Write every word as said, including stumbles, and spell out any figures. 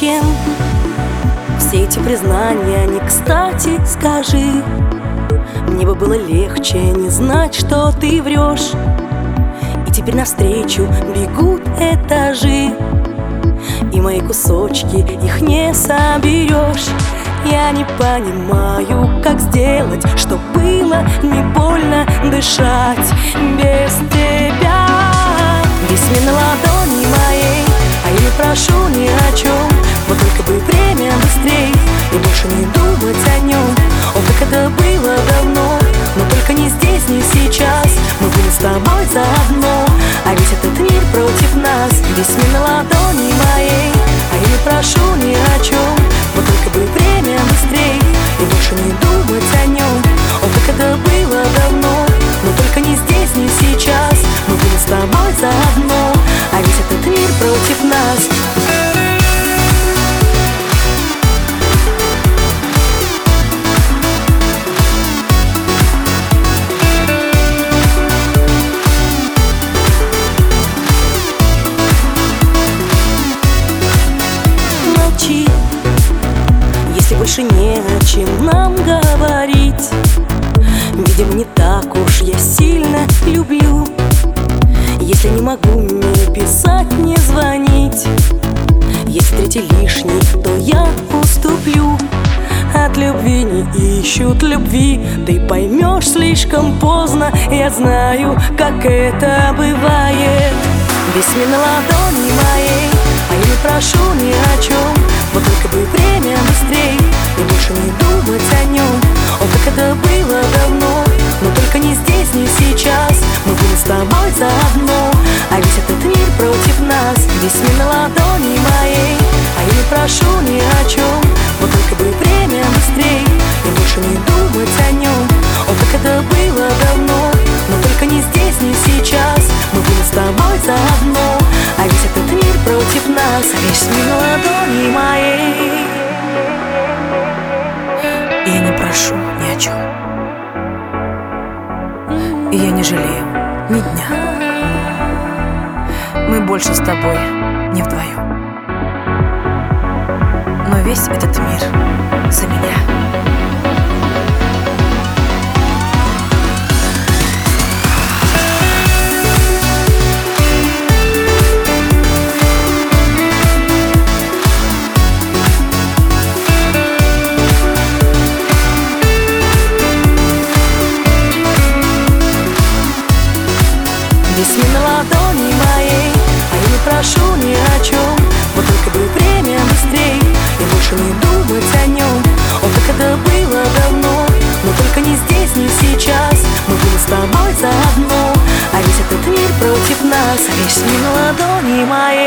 зачем все эти признания не кстати, скажи. Мне бы было легче не знать, что ты врешь. И теперь навстречу бегут этажи, и мои кусочки, их не соберешь. Я не понимаю, как сделать, чтоб было не больно дышать без тебя. Весь мир на ладони моей, а я не прошу ни о чем. Вот только бы время быстрей и больше не думать о нем. О, как это было давно, но только не здесь, не сейчас. Мы были с тобой заодно, а ведь этот мир против нас. Весь мир на ладони моей, а я не прошу ни о чем. Вот только бы время быстрей и больше не думать о нем. О, как это было давно, но только не здесь, не сейчас. Мы были с тобой заодно, а ведь этот мир против нас. Если больше не о чем нам говорить, видимо, не так уж я сильно люблю. Если не могу не писать, не звонить, если третий лишний, то я уступлю. От любви не ищут любви, ты поймешь слишком поздно. Я знаю, как это бывает. Весь мир на ладони моей, а я не прошу ни о чем. Вот только бы время быстрей и больше не думать о нем. О, как это было давно, но только не здесь, не сейчас. Мы были с тобой заодно, а ведь этот мир против нас. Весь мир на ладони моей, а я не прошу ни о чем. Вот только бы время быстрей и больше не думать о нем. О, как это было давно, но только не здесь, не сейчас. Мы были с тобой заодно, а ведь этот мир против нас. Весь мир на ладони моей, и я не прошу ни о чем, и я не жалею ни дня. Мы больше с тобой не вдвоем, но весь этот мир за меня. Весь мир на ладони моей, а я не прошу ни о чем. Вот только бы время быстрей и больше не думать о нем. О, как это было давно, но только не здесь, не сейчас. Мы были с тобой заодно, а ведь этот мир против нас. Весь мир на ладони моей.